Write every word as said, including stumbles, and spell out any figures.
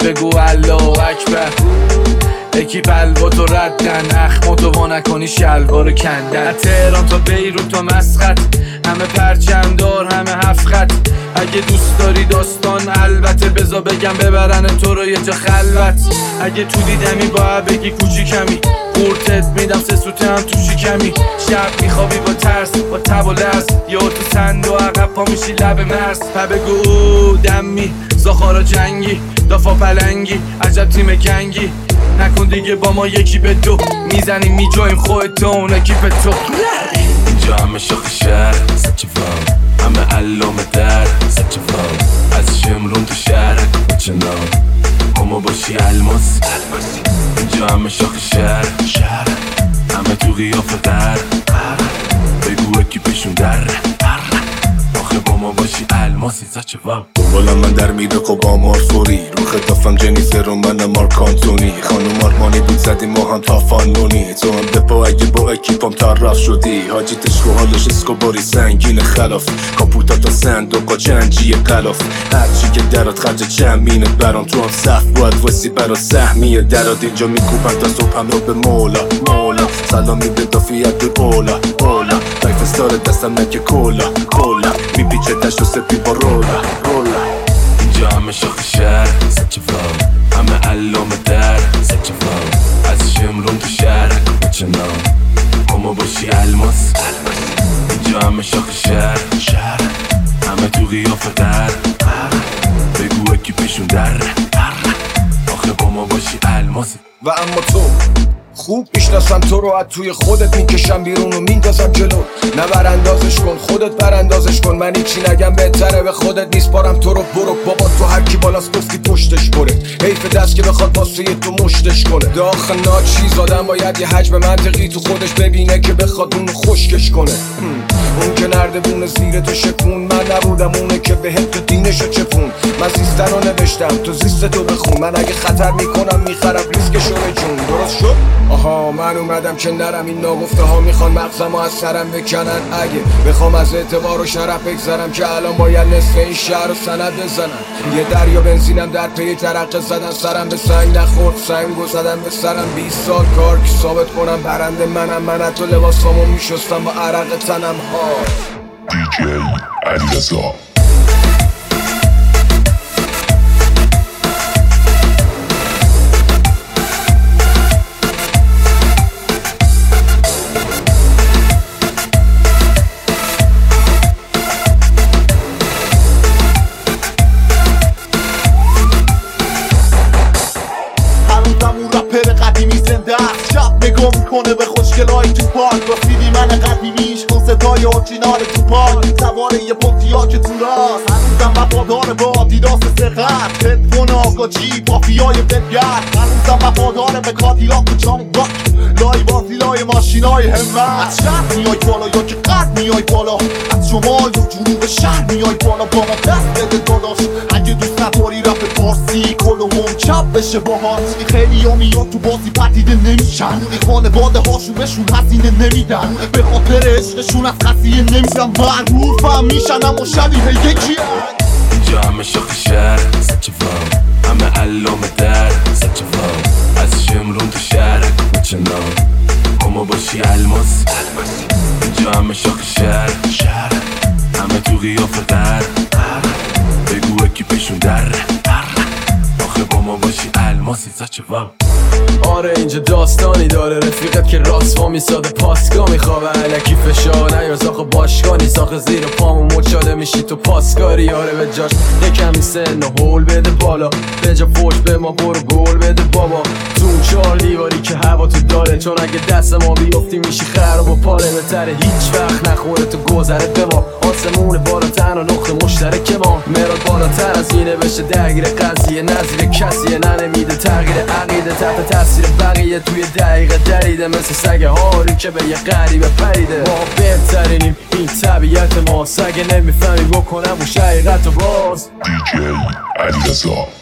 بگو الله اکبر. اکیپ الواتو ردن، اخماتو وا نکنی شلوارو کندن. تهران تا بیروت تا مسقط، همه پرچم دار همه هفت خط. اگه دوست داری داستان البته بزا بگم ببرن تو رو یه جا خلوت. اگه تو دیدمی باید بگی کوچیکمی، قورتت میدم سه سوته هم تو شکمی. شب میخوابی با ترس با تب و لرز، یا تو سند و عقب پا میشی لب مرز. پا بگو دمی زاخارا جنگی دافا پلنگی عجب تیم گنگی. نکن دیگه با ما یکی به دو، میزنیم میجاییم خودتو اون اکیپ تو. اینجا همه شاخ شهر سچه وام، همه علامه در سچه وام. از شمرون تو شهر کچنان اما باشی الماس. اینجا همه شاخ شهر همه تو قیافه در. بگو اکیپشون در آخه با ما باشی الماسی سچه وام. دنبالم من در میره خب آمار فوری، رو خطافم جنیفر و من مارک آنتونی. خانوم آرمانی بود زدیم ما هم تا فانونی، تو هم دپا اگه با اکیپام طرف شدی. حاجی تشکو حالش اسکوباری سنگین خلاف، کاپوتا تا صندوقا جنجی غلاف. هرچی که درات خرج چمینه برام، تو هم صف باید وسی برا سهمیه درات. اینجا میکوبن تا صبح هم رو به مولا مولا، سلامی به دافیت به اولا اولا. لایف استار دستم نکه کولا کولا، میپیچه دشت و سپی با رولا رولا. اینجا همه شاخ شهر سچه وام، همه علامه در سچه وام. از شمرون تو شهر کچنان اما باشی الماس. اینجا همه شاخ شهر همه تو قیافه در. بگو اکیپشون در آخه با ما باشی الماسی. و اما تو خوب میشناسم تو رو، از توی خودت میکشم بیرون و میندازم جلو. نه براندازش کن خودت براندازش کن، من هیچی نگم بهتره به خودت نیسپارم تو رو. برو بابا تو هر کی بالاست گفتی پشتش بره، حیف دست که بخواد واسه تو مشتش کنه. داخل ناچیز آدم باید یه حجم منطقی تو خودش ببینه که بخواد اونو خشکش کنه. اون که نردبونه زیر تو شکون، من نبودم اونه که بهت تو دینشو چپون. من زیستن رو نوشتم تو زیست تو بخون، من اگه خطر میکنم میخرم ریسکشو به جون. درست شد؟ آها من اومدم که نرم، این ناگفته ها میخوان مغزمو از سرم بکنن. اگه بخوام از اعتبار و شرف بگذرم که الان باید نصف این شهر رو سند بزنم. یه دریا بنزینم در پی ترقه زدن، سرم به سنگ نخورد سنگو زدم به سرم. بیست سال کار که ثابت کنم برنده منم، من حتی لباسامو میشستم با عرق تنم ها. دیجی علیرضا. نگاه میکنه به خوشگلایی تو پارک، با سیدی من قدیمیش با صدای اورجینال تو پارک. سوار یه پونتیاک تو راست، هنوزم وفادار با دیداس سقط. هدفون آقا جی پافیای بلگرد، هنوزم وفادار به کادیلاک و جانی راک. لای بازی لای ماشینای همت، از شهر میای بالا یا که قد میای بالا، از شمال و جنوب شهر میای بالا. با ما دست بده داداش اگه دوست نداری رپ فارسی کل هم چپ بشه باهات. خیلی ها میان تو بازی پدیده نمیشن، خانواده هاشون بهشون هزینه نمیدن، به خاطر عشقشون از قضیه نمیشن. معروفم میشن اما شبیه یکی هن. اینجا همه شاخ شهر سچه وام، همه علامه در سچه وام. از شمرون تو شهر کچنان اما باشی الماس. اینجا همه شاخ شهر همه تو قیافه در. بگو اکیپشون در آخه با ما باشی الماسی سچه وام. آره اینجا داستانی داره، رفیقت که راست وا میساده پاسگاه میخوابه. علکی فشار نیار زاخ باشگانی، ساخ زیر پامو مچاله میشی تو پاسکاری. آره به جاش یکمی سن و هول بده بالا، به جا فوش به ما برو گل بده بابا. تو اون چار دیواری که هوا تو داره، چون اگه دست ما بیفتی میشی خراب و پاره. بهتره هیچ وقت نخوره تو گذره به ما، آسمون بالاتر و نقطه مشترک ما. مراد بالاتر از اینه بشه درگیر قضیه، نظیر کسیه ننمیده تغییر عقیده. تحت تاثیر بقیه توی دقیقه دریده، مثل سگ هاری که به یه غریبه پریده. ما بهترینیم این طبیعت ما، سگ نمیفهمی بکنم و شقیقت و باز. دیجی علیرضا.